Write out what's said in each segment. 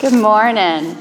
Good morning.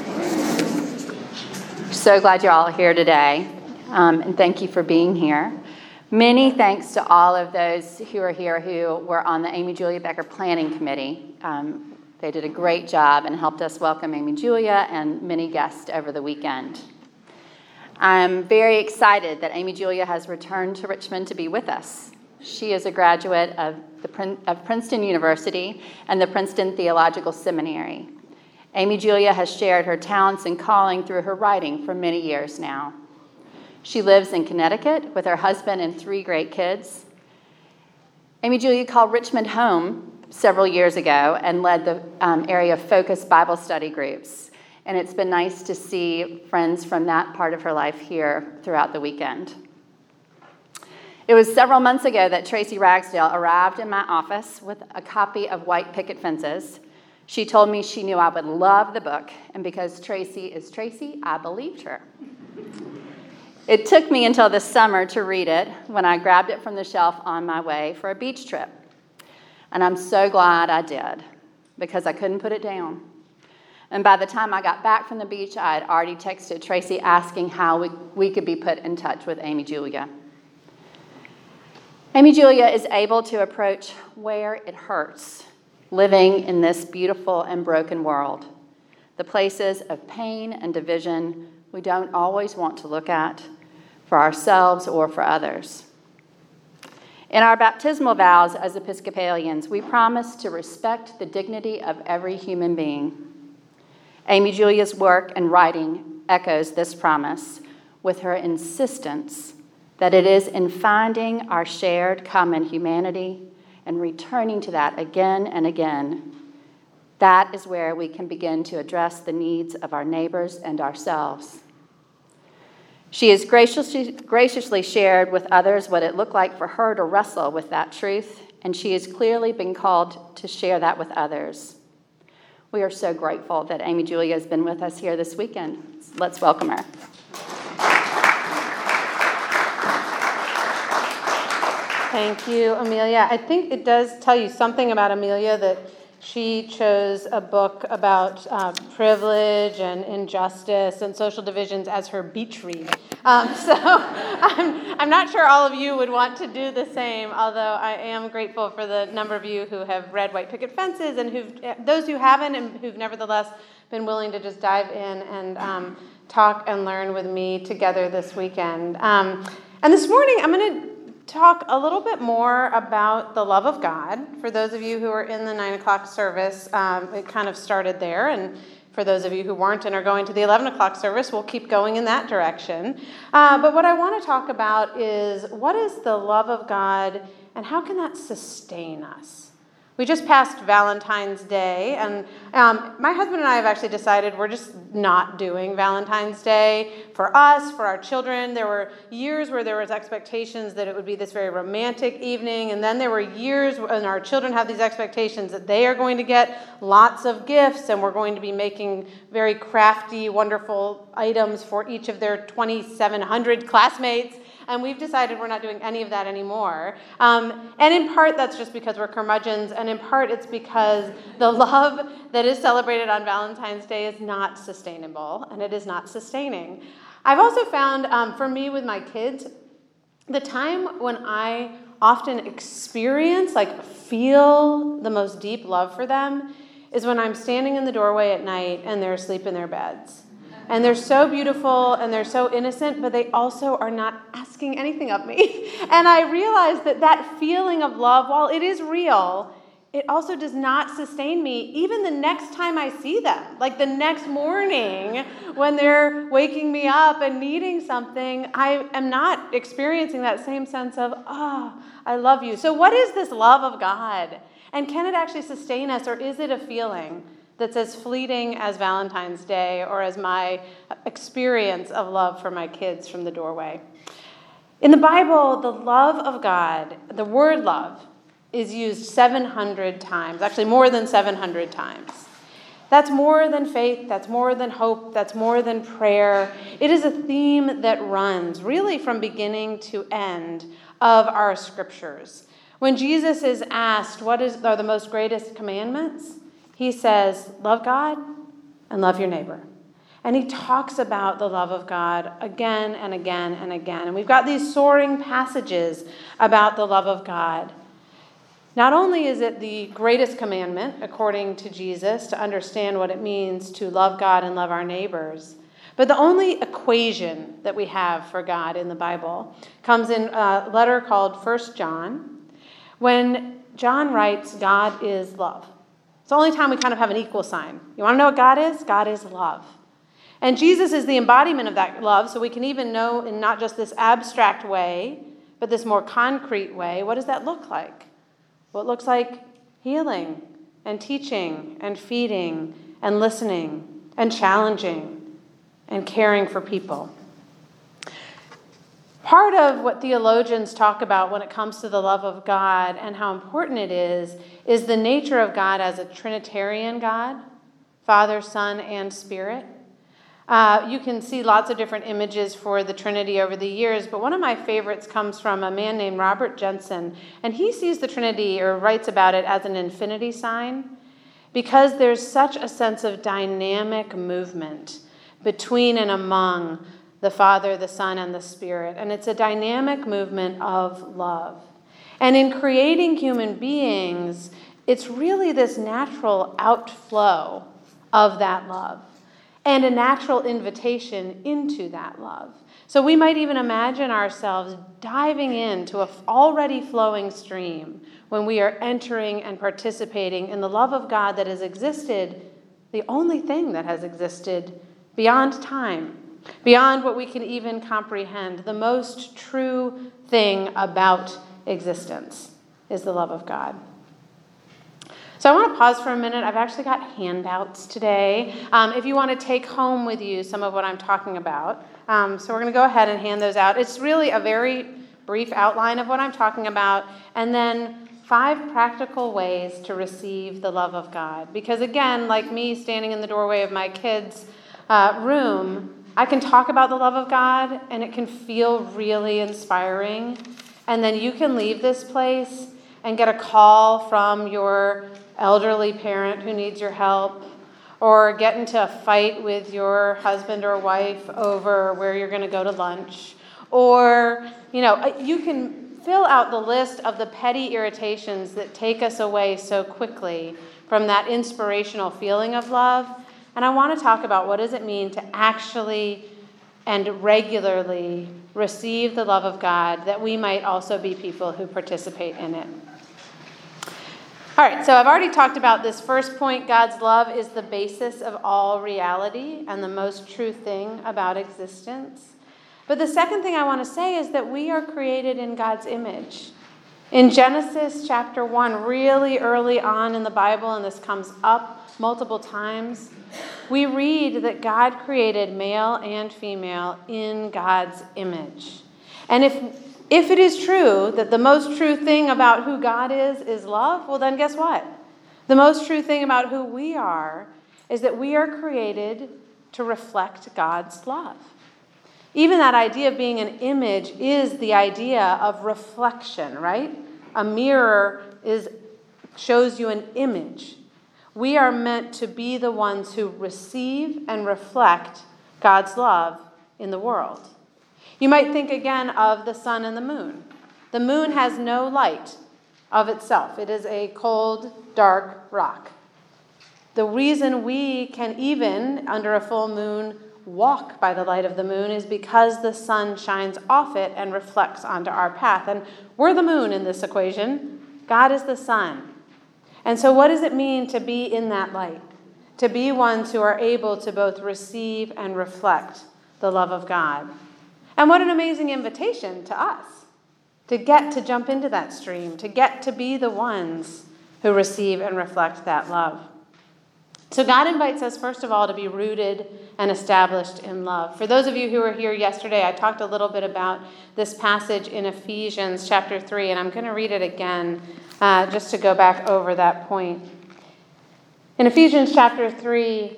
So glad you're all here today, and thank you for being here. Many thanks to all of those who are here who were on the Amy Julia Becker Planning Committee. They did a great job and helped us welcome Amy Julia and many guests over the weekend. I'm very excited that Amy Julia has returned to Richmond to be with us. She is a graduate of Princeton University and the Princeton Theological Seminary. Amy Julia has shared her talents and calling through her writing for many years now. She lives in Connecticut with her husband and 3 great kids. Amy Julia called Richmond home several years ago and led the area of focused Bible study groups. And it's been nice to see friends from that part of her life here throughout the weekend. It was several months ago that Tracy Ragsdale arrived in my office with a copy of White Picket Fences. She told me she knew I would love the book, and because Tracy is Tracy, I believed her. It took me until this summer to read it when I grabbed it from the shelf on my way for a beach trip. And I'm so glad I did, because I couldn't put it down. And by the time I got back from the beach, I had already texted Tracy asking how we could be put in touch with Amy Julia. Amy Julia is able to approach where it hurts, living in this beautiful and broken world, the places of pain and division we don't always want to look at for ourselves or for others. In our baptismal vows as Episcopalians, we promise to respect the dignity of every human being. Amy Julia's work and writing echoes this promise with her insistence that it is in finding our shared common humanity and returning to that again and again, that is where we can begin to address the needs of our neighbors and ourselves. She has graciously shared with others what it looked like for her to wrestle with that truth, and she has clearly been called to share that with others. We are so grateful that Amy Julia has been with us here this weekend. Let's welcome her. Thank you, Amelia. I think it does tell you something about Amelia that she chose a book about privilege and injustice and social divisions as her beach read. So I'm not sure all of you would want to do the same, although I am grateful for the number of you who have read White Picket Fences and those who haven't and who've nevertheless been willing to just dive in and talk and learn with me together this weekend. And this morning I'm going to talk a little bit more about the love of God. For those of you who are in the 9 o'clock service, it kind of started there. And for those of you who weren't and are going to the 11 o'clock service, we'll keep going in that direction. But what I want to talk about is what is the love of God and how can that sustain us? We just passed Valentine's Day, and my husband and I have actually decided we're just not doing Valentine's Day for us, for our children. There were years where there was expectations that it would be this very romantic evening, and then there were years when our children have these expectations that they are going to get lots of gifts, and we're going to be making very crafty, wonderful items for each of their 2,700 classmates. And we've decided we're not doing any of that anymore. And in part, that's just because we're curmudgeons, and in part, it's because the love that is celebrated on Valentine's Day is not sustainable, and it is not sustaining. I've also found, for me with my kids, the time when I often experience, feel the most deep love for them is when I'm standing in the doorway at night and they're asleep in their beds. And they're so beautiful and they're so innocent, but they also are not asking anything of me. And I realize that feeling of love, while it is real, it also does not sustain me even the next time I see them. Like the next morning when they're waking me up and needing something, I am not experiencing that same sense of, I love you. So what is this love of God? And can it actually sustain us, or is it a feeling that's as fleeting as Valentine's Day or as my experience of love for my kids from the doorway? In the Bible, the love of God, the word love, is used 700 times, actually more than 700 times. That's more than faith, that's more than hope, that's more than prayer. It is a theme that runs really from beginning to end of our scriptures. When Jesus is asked what are the most greatest commandments, he says, love God and love your neighbor. And he talks about the love of God again and again and again. And we've got these soaring passages about the love of God. Not only is it the greatest commandment, according to Jesus, to understand what it means to love God and love our neighbors, but the only equation that we have for God in the Bible comes in a letter called 1 John, when John writes, God is love. It's the only time we kind of have an equal sign. You want to know what God is? God is love. And Jesus is the embodiment of that love, so we can even know in not just this abstract way, but this more concrete way, what does that look like? Well, it looks like healing and teaching and feeding and listening and challenging and caring for people. Part of what theologians talk about when it comes to the love of God and how important it is the nature of God as a Trinitarian God, Father, Son, and Spirit. You can see lots of different images for the Trinity over the years, but one of my favorites comes from a man named Robert Jensen, and he sees the Trinity, or writes about it, as an infinity sign, because there's such a sense of dynamic movement between and among the Father, the Son, and the Spirit, and it's a dynamic movement of love. And in creating human beings, it's really this natural outflow of that love, and a natural invitation into that love. So we might even imagine ourselves diving into an already flowing stream when we are entering and participating in the love of God that has existed, the only thing that has existed beyond time, beyond what we can even comprehend. The most true thing about existence is the love of God. So I want to pause for a minute. I've actually got handouts today. If you want to take home with you some of what I'm talking about. So we're going to go ahead and hand those out. It's really a very brief outline of what I'm talking about, and then 5 practical ways to receive the love of God. Because again, like me standing in the doorway of my kids' room, I can talk about the love of God, and it can feel really inspiring. And then you can leave this place and get a call from your elderly parent who needs your help, or get into a fight with your husband or wife over where you're going to go to lunch, or, you can fill out the list of the petty irritations that take us away so quickly from that inspirational feeling of love. And I want to talk about what does it mean to actually and regularly receive the love of God, that we might also be people who participate in it. All right, so I've already talked about this first point. God's love is the basis of all reality and the most true thing about existence. But the second thing I want to say is that we are created in God's image. In Genesis chapter 1, really early on in the Bible, and this comes up multiple times, we read that God created male and female in God's image. And if it is true that the most true thing about who God is love, well then guess what? The most true thing about who we are is that we are created to reflect God's love. Even that idea of being an image is the idea of reflection, right? A mirror shows you an image. We are meant to be the ones who receive and reflect God's love in the world. You might think again of the sun and the moon. The moon has no light of itself. It is a cold, dark rock. The reason we can even, under a full moon, walk by the light of the moon is because the sun shines off it and reflects onto our path. And we're the moon in this equation. God is the sun. And so what does it mean to be in that light? To be ones who are able to both receive and reflect the love of God. And what an amazing invitation to us to get to jump into that stream, to get to be the ones who receive and reflect that love. So God invites us, first of all, to be rooted and established in love. For those of you who were here yesterday, I talked a little bit about this passage in Ephesians chapter 3, and I'm going to read it again just to go back over that point. In Ephesians chapter 3,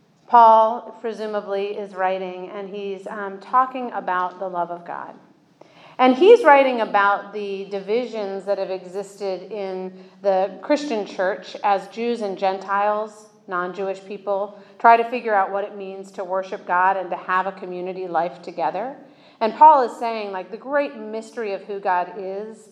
Paul presumably is writing, and he's talking about the love of God. And he's writing about the divisions that have existed in the Christian church as Jews and Gentiles non-Jewish people, try to figure out what it means to worship God and to have a community life together. And Paul is saying, like, the great mystery of who God is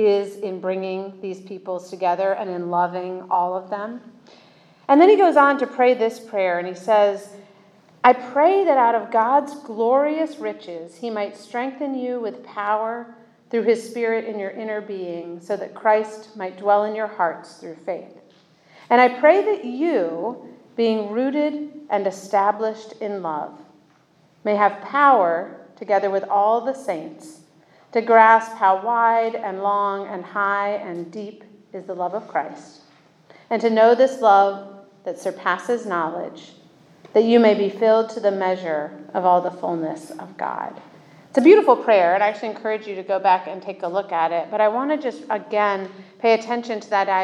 in bringing these peoples together and in loving all of them. And then he goes on to pray this prayer, and he says, I pray that out of God's glorious riches he might strengthen you with power through his Spirit in your inner being, so that Christ might dwell in your hearts through faith. And I pray that you, being rooted and established in love, may have power, together with all the saints, to grasp how wide and long and high and deep is the love of Christ, and to know this love that surpasses knowledge, that you may be filled to the measure of all the fullness of God. It's a beautiful prayer, and I actually encourage you to go back and take a look at it. But I want to just, again, pay attention to that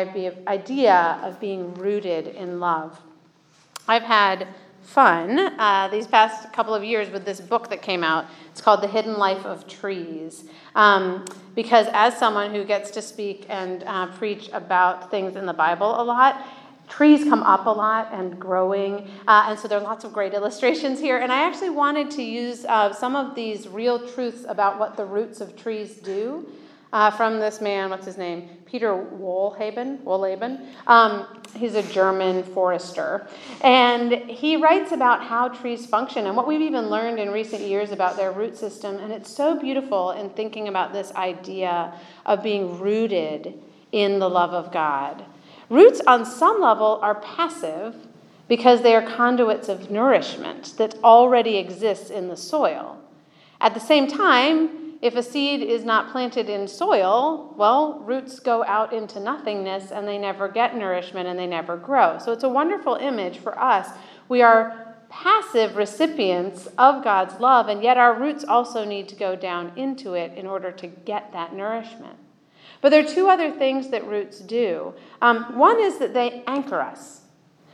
idea of being rooted in love. I've had fun these past couple of years with this book that came out. It's called The Hidden Life of Trees. Because as someone who gets to speak and preach about things in the Bible a lot, trees come up a lot and growing, and so there are lots of great illustrations here. And I actually wanted to use some of these real truths about what the roots of trees do from this man, what's his name? Peter Wohlleben. He's a German forester. And he writes about how trees function and what we've even learned in recent years about their root system. And it's so beautiful in thinking about this idea of being rooted in the love of God. Roots on some level are passive because they are conduits of nourishment that already exists in the soil. At the same time, if a seed is not planted in soil, well, roots go out into nothingness and they never get nourishment and they never grow. So it's a wonderful image for us. We are passive recipients of God's love, and yet our roots also need to go down into it in order to get that nourishment. But there are two other things that roots do. One is that they anchor us.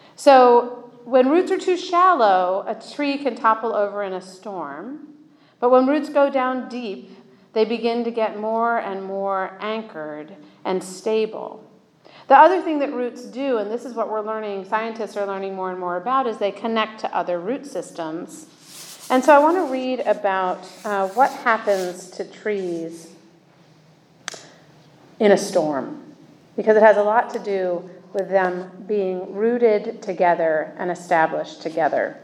So when roots are too shallow, a tree can topple over in a storm. But when roots go down deep, they begin to get more and more anchored and stable. The other thing that roots do, and this is what we're learning, scientists are learning more and more about, is they connect to other root systems. And so I want to read about what happens to trees in a storm, because it has a lot to do with them being rooted together and established together.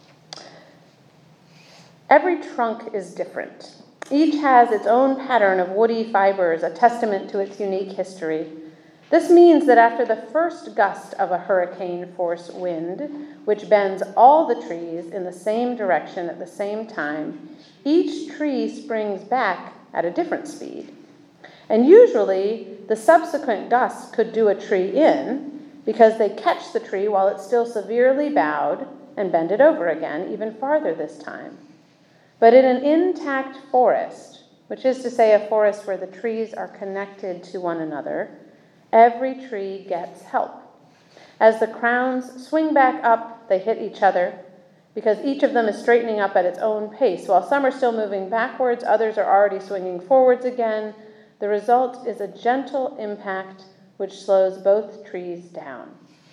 Every trunk is different. Each has its own pattern of woody fibers, a testament to its unique history. This means that after the first gust of a hurricane-force wind, which bends all the trees in the same direction at the same time, each tree springs back at a different speed. And usually, the subsequent gusts could do a tree in because they catch the tree while it's still severely bowed and bend it over again, even farther this time. But in an intact forest, which is to say a forest where the trees are connected to one another, every tree gets help. As the crowns swing back up, they hit each other, because each of them is straightening up at its own pace. While some are still moving backwards, others are already swinging forwards again. The result is a gentle impact which slows both trees down.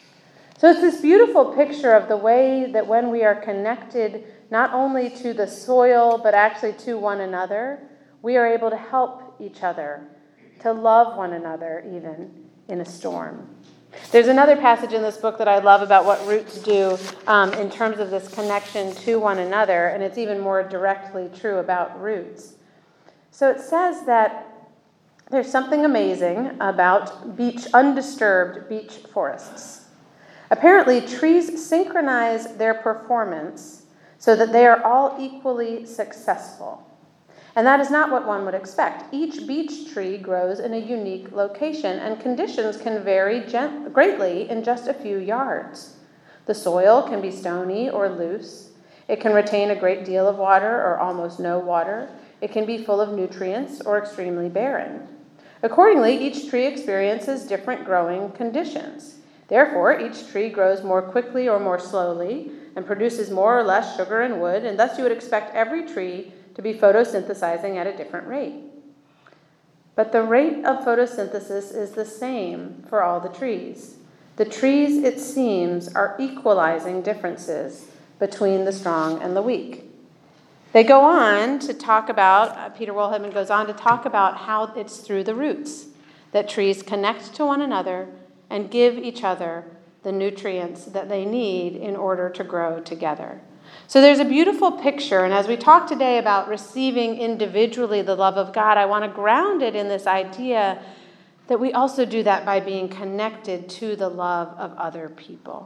So it's this beautiful picture of the way that when we are connected not only to the soil, but actually to one another, we are able to help each other, to love one another even in a storm. There's another passage in this book that I love about what roots do in terms of this connection to one another, and it's even more directly true about roots. So it says that there's something amazing about undisturbed beech forests. Apparently, trees synchronize their performance so that they are all equally successful. And that is not what one would expect. Each beech tree grows in a unique location, and conditions can vary greatly in just a few yards. The soil can be stony or loose. It can retain a great deal of water or almost no water. It can be full of nutrients or extremely barren. Accordingly, each tree experiences different growing conditions. Therefore, each tree grows more quickly or more slowly and produces more or less sugar and wood, and thus you would expect every tree to be photosynthesizing at a different rate. But the rate of photosynthesis is the same for all the trees. The trees, it seems, are equalizing differences between the strong and the weak. They go on to talk about, Peter Wohlheadman goes on to talk about how it's through the roots that trees connect to one another and give each other the nutrients that they need in order to grow together. So there's a beautiful picture, and as we talk today about receiving individually the love of God, I want to ground it in this idea that we also do that by being connected to the love of other people.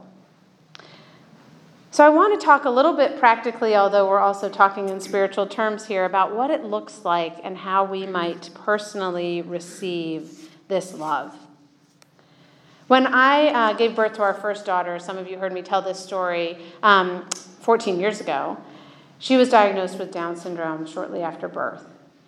So I want to talk a little bit practically, although we're also talking in spiritual terms here, about what it looks like and how we might personally receive this love. When I gave birth to our first daughter, some of you heard me tell this story 14 years ago, she was diagnosed with Down syndrome shortly after birth.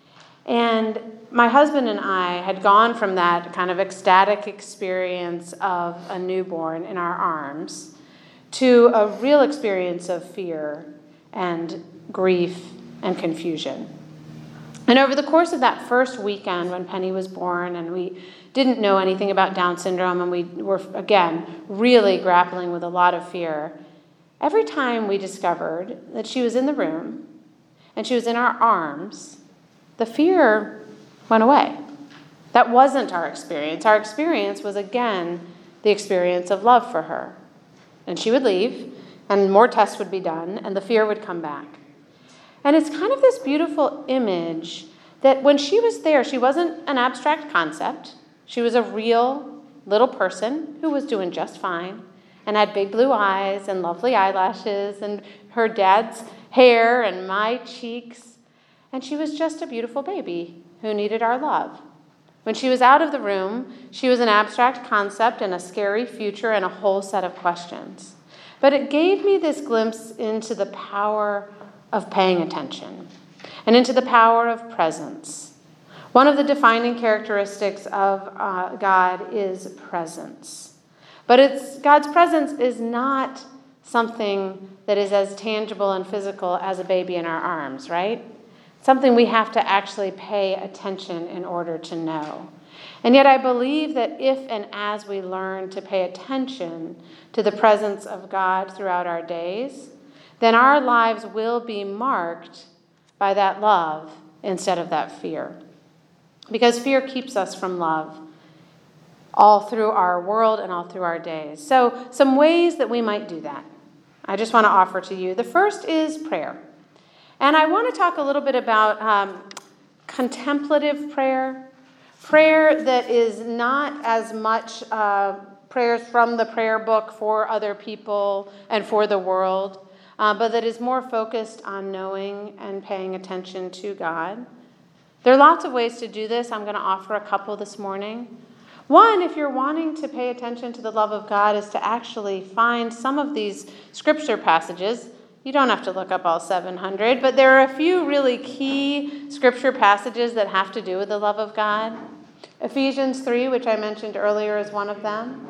And my husband and I had gone from that kind of ecstatic experience of a newborn in our arms to a real experience of fear and grief and confusion. And over the course of that first weekend when Penny was born and we didn't know anything about Down syndrome and we were, again, really grappling with a lot of fear, every time we discovered that she was in the room and she was in our arms, the fear went away. That wasn't our experience. Our experience was, again, the experience of love for her. And she would leave, and more tests would be done, and the fear would come back. And it's kind of this beautiful image that when she was there, she wasn't an abstract concept. She was a real little person who was doing just fine and had big blue eyes and lovely eyelashes and her dad's hair and my cheeks. And she was just a beautiful baby who needed our love. When she was out of the room, she was an abstract concept and a scary future and a whole set of questions. But it gave me this glimpse into the power of paying attention and into the power of presence. One of the defining characteristics of God is presence. But God's presence is not something that is as tangible and physical as a baby in our arms, right? Something we have to actually pay attention in order to know. And yet I believe that if and as we learn to pay attention to the presence of God throughout our days, then our lives will be marked by that love instead of that fear. Because fear keeps us from love all through our world and all through our days. So some ways that we might do that, I just want to offer to you. The first is prayer. And I want to talk a little bit about contemplative prayer, prayer that is not as much prayers from the prayer book for other people and for the world, but that is more focused on knowing and paying attention to God. There are lots of ways to do this. I'm going to offer a couple this morning. One, if you're wanting to pay attention to the love of God, is to actually find some of these scripture passages. You don't have to look up all 700, but there are a few really key scripture passages that have to do with the love of God. Ephesians 3, which I mentioned earlier, is one of them.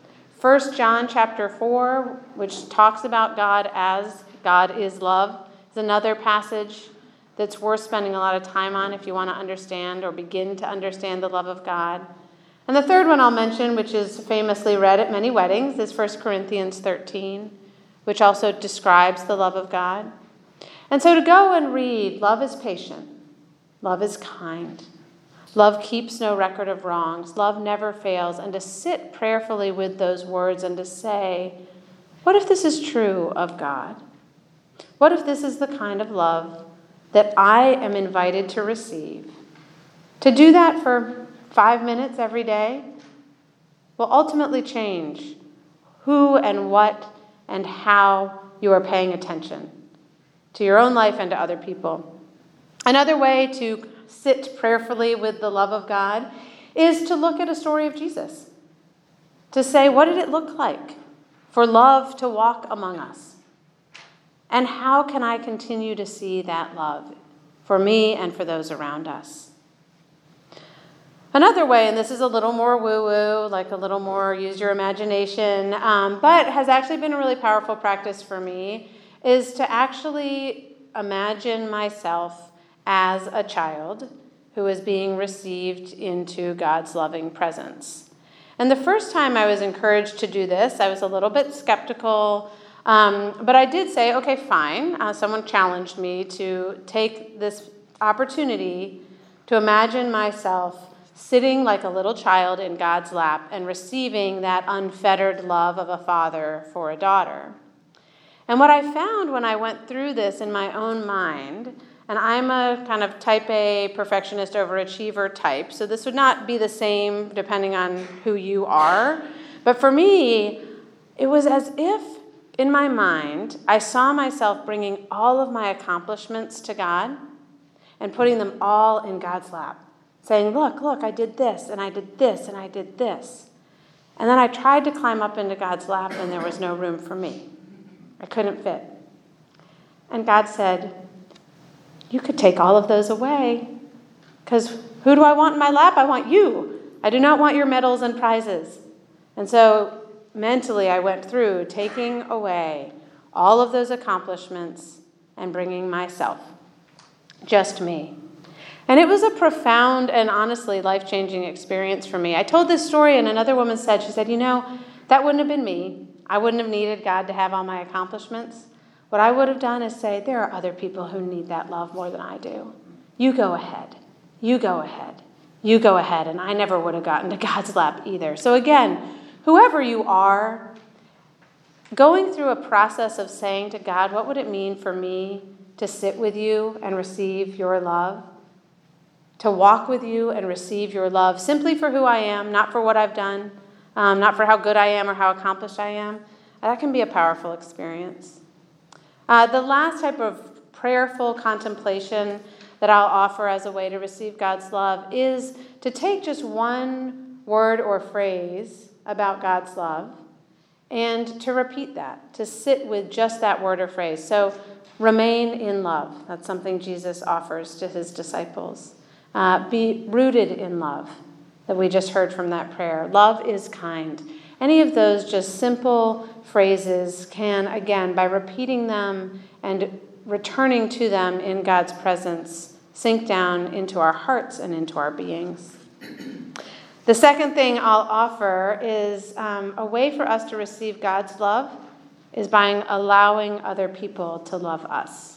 1 John chapter 4, which talks about God as God is love, is another passage that's worth spending a lot of time on if you want to understand or begin to understand the love of God. And the third one I'll mention, which is famously read at many weddings, is 1 Corinthians 13, which also describes the love of God. And so to go and read, love is patient, love is kind, love keeps no record of wrongs, love never fails, and to sit prayerfully with those words and to say, what if this is true of God? What if this is the kind of love that I am invited to receive? To do that for 5 minutes every day will ultimately change who and what and how you are paying attention to your own life and to other people. Another way to sit prayerfully with the love of God is to look at a story of Jesus. To say, what did it look like for love to walk among us? And how can I continue to see that love for me and for those around us? Another way, and this is a little more woo-woo, like a little more use your imagination, but has actually been a really powerful practice for me, is to actually imagine myself as a child who is being received into God's loving presence. And the first time I was encouraged to do this, I was a little bit skeptical, but I did say, okay, fine. Someone challenged me to take this opportunity to imagine myself sitting like a little child in God's lap and receiving that unfettered love of a father for a daughter. And what I found when I went through this in my own mind, and I'm a kind of type A perfectionist overachiever type, so this would not be the same depending on who you are, but for me, it was as if in my mind I saw myself bringing all of my accomplishments to God and putting them all in God's lap, saying, look, I did this, and I did this, and I did this. And then I tried to climb up into God's lap, and there was no room for me. I couldn't fit. And God said, you could take all of those away, because who do I want in my lap? I want you. I do not want your medals and prizes. And so mentally I went through taking away all of those accomplishments and bringing myself, just me. And it was a profound and honestly life-changing experience for me. I told this story and another woman said, that wouldn't have been me. I wouldn't have needed God to have all my accomplishments. What I would have done is say, there are other people who need that love more than I do. You go ahead. You go ahead. You go ahead. And I never would have gotten to God's lap either. So again, whoever you are, going through a process of saying to God, what would it mean for me to sit with you and receive your love? To walk with you and receive your love simply for who I am, not for what I've done, not for how good I am or how accomplished I am. That can be a powerful experience. The last type of prayerful contemplation that I'll offer as a way to receive God's love is to take just one word or phrase about God's love and to repeat that, to sit with just that word or phrase. So remain in love. That's something Jesus offers to his disciples. Be rooted in love that we just heard from that prayer. Love is kind. Any of those just simple phrases can, again, by repeating them and returning to them in God's presence, sink down into our hearts and into our beings. The second thing I'll offer is a way for us to receive God's love is by allowing other people to love us.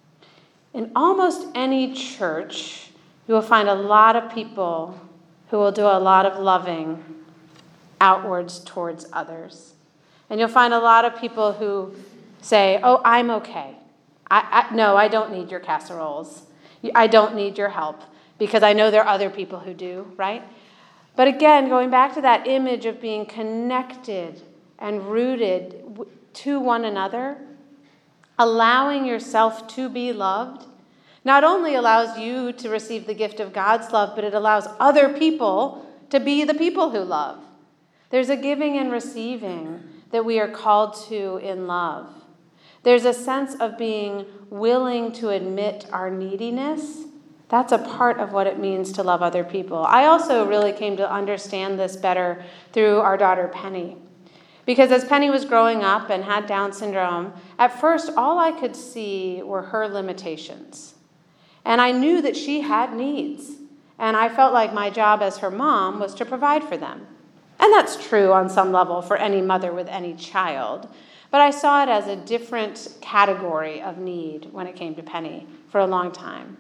In almost any church, you will find a lot of people who will do a lot of loving outwards towards others. And you'll find a lot of people who say, oh, I'm okay. No, I don't need your casseroles. I don't need your help because I know there are other people who do, right? But again, going back to that image of being connected and rooted to one another, allowing yourself to be loved, not only allows you to receive the gift of God's love, but it allows other people to be the people who love. There's a giving and receiving that we are called to in love. There's a sense of being willing to admit our neediness. That's a part of what it means to love other people. I also really came to understand this better through our daughter Penny. Because as Penny was growing up and had Down syndrome, at first all I could see were her limitations. And I knew that she had needs. And I felt like my job as her mom was to provide for them. And that's true on some level for any mother with any child. But I saw it as a different category of need when it came to Penny for a long time.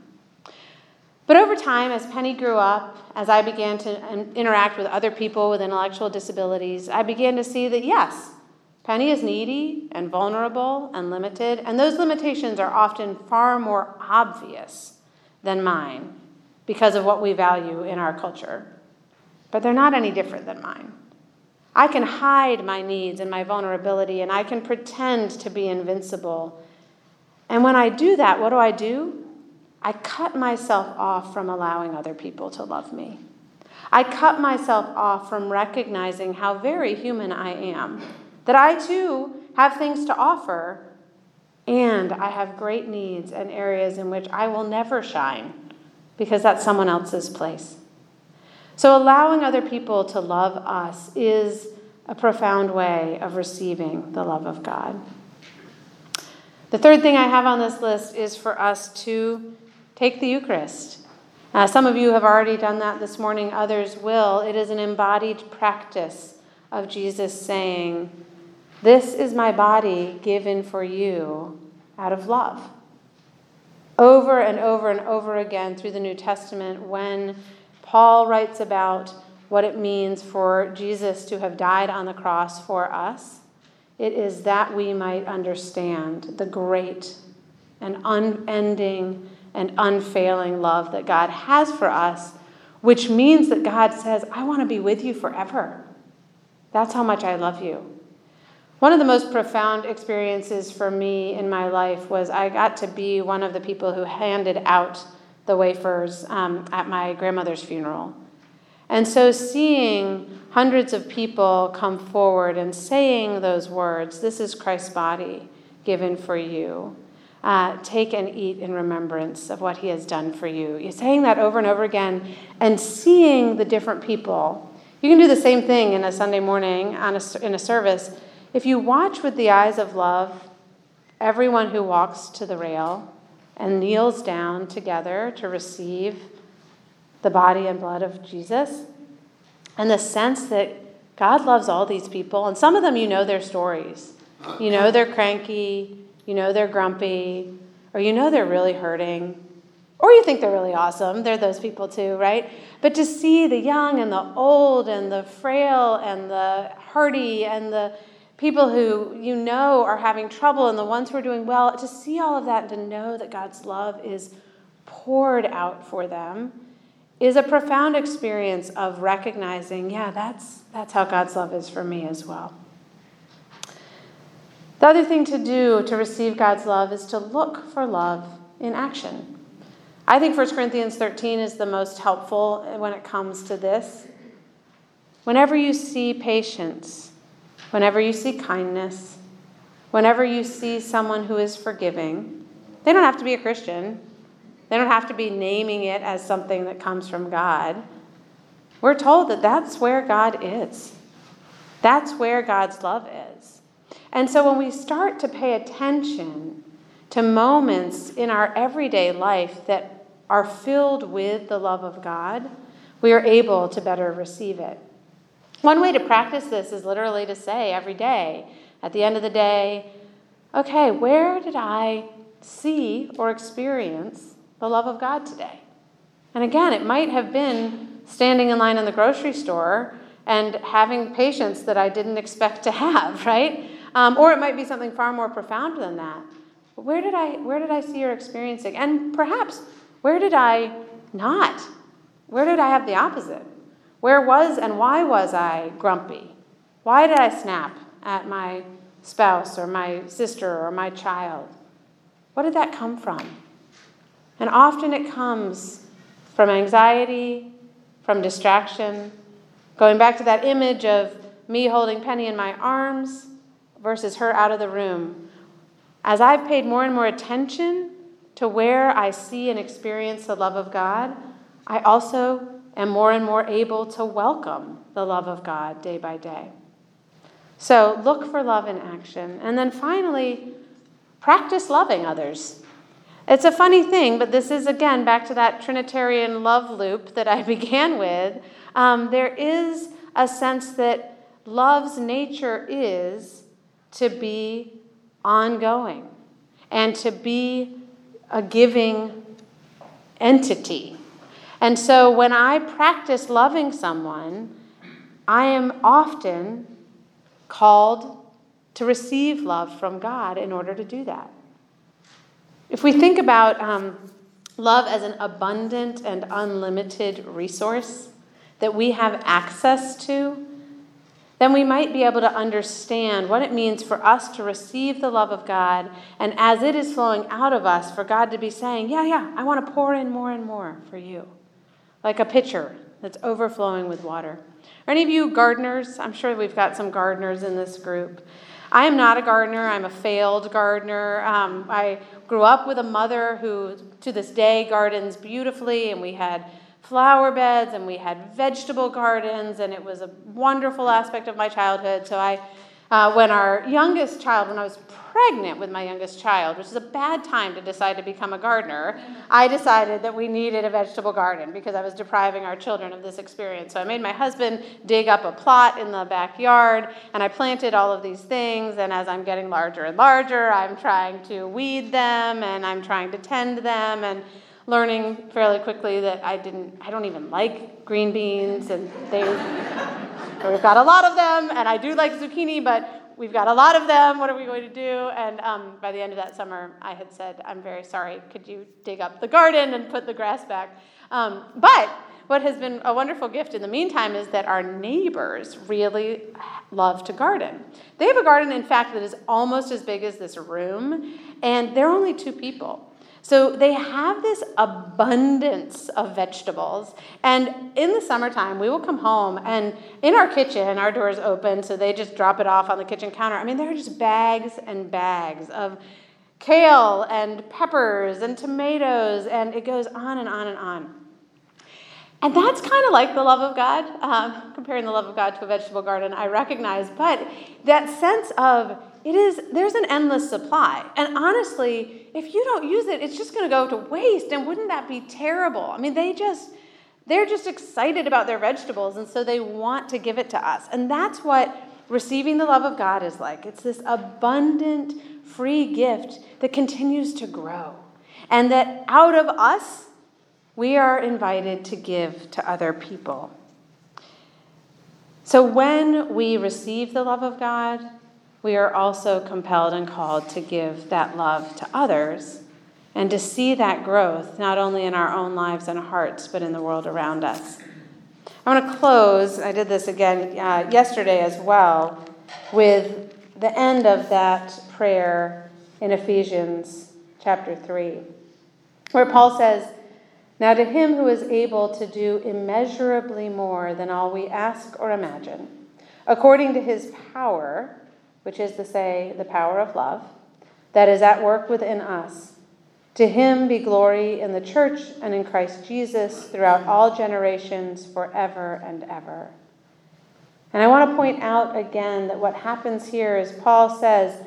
But over time, as Penny grew up, as I began to interact with other people with intellectual disabilities, I began to see that, yes, Penny is needy and vulnerable and limited, and those limitations are often far more obvious than mine because of what we value in our culture. But they're not any different than mine. I can hide my needs and my vulnerability, and I can pretend to be invincible. And when I do that, what do? I cut myself off from allowing other people to love me. I cut myself off from recognizing how very human I am, that I too have things to offer, and I have great needs and areas in which I will never shine because that's someone else's place. So allowing other people to love us is a profound way of receiving the love of God. The third thing I have on this list is for us to take the Eucharist. Some of you have already done that this morning. Others will. It is an embodied practice of Jesus saying, "This is my body given for you out of love." Over and over and over again through the New Testament, when Paul writes about what it means for Jesus to have died on the cross for us, it is that we might understand the great and unending and unfailing love that God has for us, which means that God says, "I want to be with you forever. That's how much I love you." One of the most profound experiences for me in my life was I got to be one of the people who handed out the wafers at my grandmother's funeral. And so seeing hundreds of people come forward and saying those words, "This is Christ's body given for you. Take and eat in remembrance of what he has done for you." You're saying that over and over again and seeing the different people. You can do the same thing in a Sunday morning in a service. If you watch with the eyes of love, everyone who walks to the rail and kneels down together to receive the body and blood of Jesus, and the sense that God loves all these people, and some of them you know their stories. You know they're cranky, you know they're grumpy, or you know they're really hurting, or you think they're really awesome. They're those people too, right? But to see the young and the old and the frail and the hardy and the people who you know are having trouble and the ones who are doing well, to see all of that and to know that God's love is poured out for them is a profound experience of recognizing, yeah, that's how God's love is for me as well. The other thing to do to receive God's love is to look for love in action. I think 1 Corinthians 13 is the most helpful when it comes to this. Whenever you see patience, whenever you see kindness, whenever you see someone who is forgiving, they don't have to be a Christian. They don't have to be naming it as something that comes from God. We're told that that's where God is. That's where God's love is. And so when we start to pay attention to moments in our everyday life that are filled with the love of God, we are able to better receive it. One way to practice this is literally to say every day, at the end of the day, okay, where did I see or experience the love of God today? And again, it might have been standing in line in the grocery store and having patience that I didn't expect to have, right? Or it might be something far more profound than that. But where did I see or experiencing? And perhaps, where did I not? Where did I have the opposite? Where was and why was I grumpy? Why did I snap at my spouse or my sister or my child? What did that come from? And often it comes from anxiety, from distraction, going back to that image of me holding Penny in my arms versus her out of the room. As I've paid more and more attention to where I see and experience the love of God, I also am more and more able to welcome the love of God day by day. So look for love in action. And then finally, practice loving others. It's a funny thing, but this is, again, back to that Trinitarian love loop that I began with. There is a sense that love's nature is to be ongoing and to be a giving entity. And so when I practice loving someone, I am often called to receive love from God in order to do that. If we think about love as an abundant and unlimited resource that we have access to, then we might be able to understand what it means for us to receive the love of God, and as it is flowing out of us, for God to be saying, yeah, I want to pour in more and more for you, like a pitcher that's overflowing with water. Are any of you gardeners? I'm sure we've got some gardeners in this group. I am not a gardener. I'm a failed gardener. I grew up with a mother who, to this day, gardens beautifully, and we had flower beds and we had vegetable gardens, and it was a wonderful aspect of my childhood. So I When I was pregnant with my youngest child, which is a bad time to decide to become a gardener, I decided that we needed a vegetable garden because I was depriving our children of this experience. So I made my husband dig up a plot in the backyard, and I planted all of these things, and as I'm getting larger and larger, I'm trying to weed them, and I'm trying to tend them, and learning fairly quickly that I don't even like green beans, and we've got a lot of them, and I do like zucchini, but we've got a lot of them. What are we going to do? And by the end of that summer, I had said, I'm very sorry. Could you dig up the garden and put the grass back? But what has been a wonderful gift in the meantime is that our neighbors really love to garden. They have a garden, in fact, that is almost as big as this room, and they're only 2 people. So they have this abundance of vegetables. And in the summertime, we will come home, and in our kitchen, our door's open, so they just drop it off on the kitchen counter. I mean, there are just bags and bags of kale and peppers and tomatoes, and it goes on and on and on. And that's kind of like the love of God, comparing the love of God to a vegetable garden, I recognize. But that sense of there's an endless supply. And honestly, if you don't use it, it's just going to go to waste. And wouldn't that be terrible? I mean, they're just excited about their vegetables, and so they want to give it to us. And that's what receiving the love of God is like. It's this abundant, free gift that continues to grow. And that out of us, we are invited to give to other people. So when we receive the love of God, we are also compelled and called to give that love to others and to see that growth not only in our own lives and hearts, but in the world around us. I want to close, I did this again yesterday as well, with the end of that prayer in Ephesians chapter 3, where Paul says, "Now to him who is able to do immeasurably more than all we ask or imagine, according to his power," which is to say, the power of love, "that is at work within us. To him be glory in the church and in Christ Jesus throughout all generations, forever and ever." And I want to point out again that what happens here is Paul says,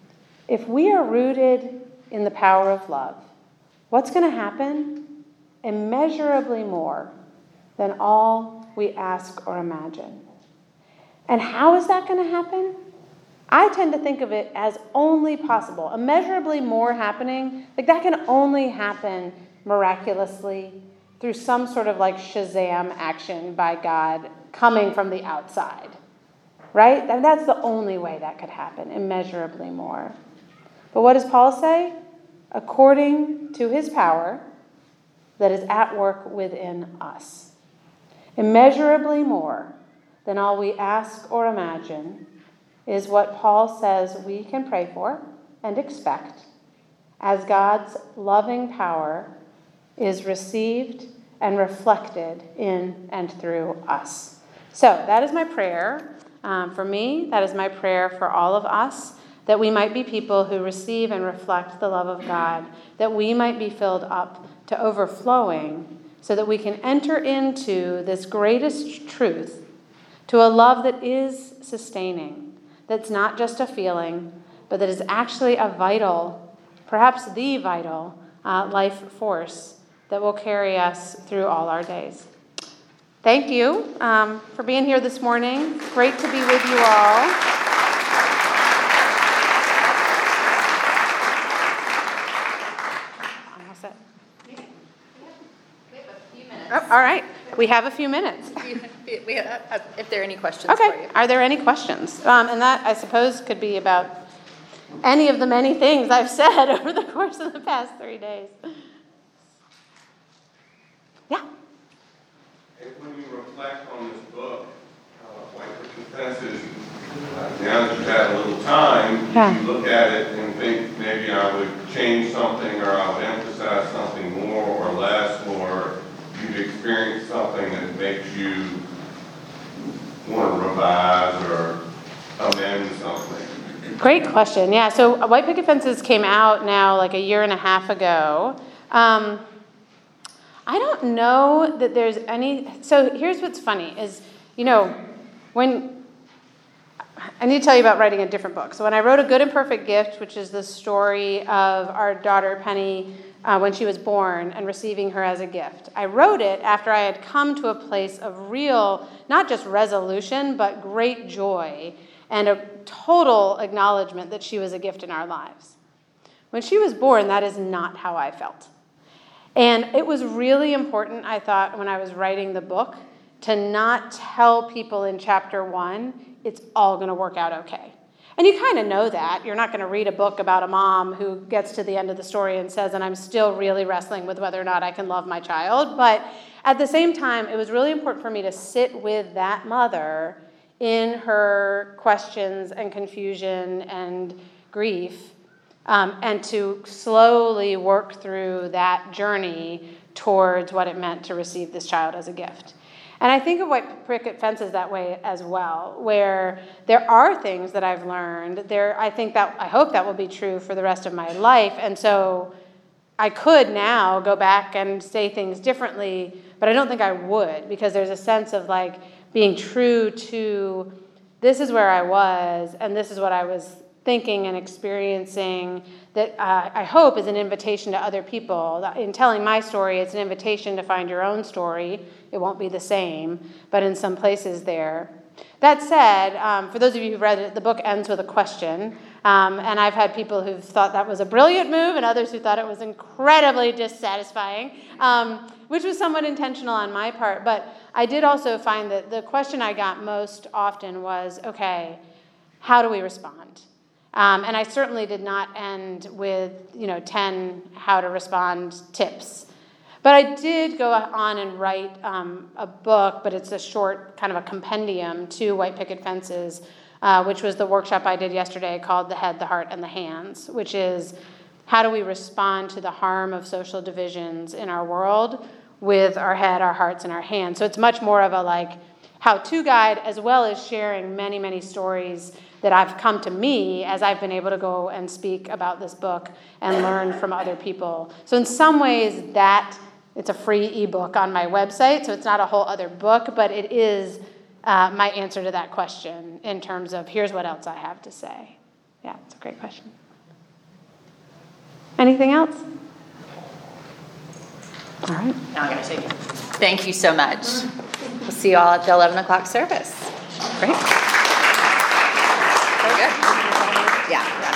if we are rooted in the power of love, what's going to happen? Immeasurably more than all we ask or imagine. And how is that going to happen? I tend to think of it as only possible. Immeasurably more happening, like that can only happen miraculously through some sort of like Shazam action by God coming from the outside, right? And that's the only way that could happen, immeasurably more. But what does Paul say? According to his power that is at work within us. Immeasurably more than all we ask or imagine is what Paul says we can pray for and expect as God's loving power is received and reflected in and through us. So that is my prayer for me. That is my prayer for all of us, that we might be people who receive and reflect the love of God, that we might be filled up to overflowing so that we can enter into this greatest truth, to a love that is sustaining, that's not just a feeling, but that is actually a vital, perhaps the vital life force that will carry us through all our days. Thank you for being here this morning. Great to be with you all. Almost set. We have a few minutes. Oh, all right. We have a few minutes. If there are any questions for Okay. you. Are there any questions? And that, I suppose, could be about any of the many things I've said over the course of the past 3 days. Yeah. When you reflect on this book, White Picket Fences, now that you've had a little time, Yeah. you look at it and think maybe I would change something or I would emphasize something more or less, or you've experienced something that makes you want to revise or amend something? Great question. Yeah, so White Picket Fences came out now like a year and a half ago. I don't know that there's any... So here's what's funny is, when I need to tell you about writing a different book. So when I wrote A Good and Perfect Gift, which is the story of our daughter Penny when she was born and receiving her as a gift, I wrote it after I had come to a place of real, not just resolution, but great joy and a total acknowledgement that she was a gift in our lives. When she was born, that is not how I felt. And it was really important, I thought, when I was writing the book, to not tell people in chapter 1, it's all going to work out okay. And you kind of know that. You're not going to read a book about a mom who gets to the end of the story and says, and I'm still really wrestling with whether or not I can love my child. But at the same time, it was really important for me to sit with that mother in her questions and confusion and grief, and to slowly work through that journey towards what it meant to receive this child as a gift. And I think of White Picket Fences that way as well, where there are things that I've learned. I hope that will be true for the rest of my life. And so I could now go back and say things differently, but I don't think I would, because there's a sense of like being true to this is where I was and this is what I was thinking and experiencing, that I hope is an invitation to other people. In telling my story, it's an invitation to find your own story. It won't be the same, but in some places there. That said, for those of you who've read it, the book ends with a question, and I've had people who've thought that was a brilliant move and others who thought it was incredibly dissatisfying, which was somewhat intentional on my part. But I did also find that the question I got most often was, okay, how do we respond? And I certainly did not end with 10 how to respond tips. But I did go on and write a book, but it's a short kind of a compendium to White Picket Fences, which was the workshop I did yesterday called The Head, the Heart, and the Hands, which is how do we respond to the harm of social divisions in our world with our head, our hearts, and our hands. So it's much more of a how-to guide, as well as sharing many, many stories that have come to me as I've been able to go and speak about this book and learn from other people. So in some ways, it's a free ebook on my website, so it's not a whole other book, but it is my answer to that question in terms of here's what else I have to say. Yeah, it's a great question. Anything else? All right. Now I'm going to shake it. Thank you so much. We'll see you all at the 11 o'clock service. Great. Very good. Yeah.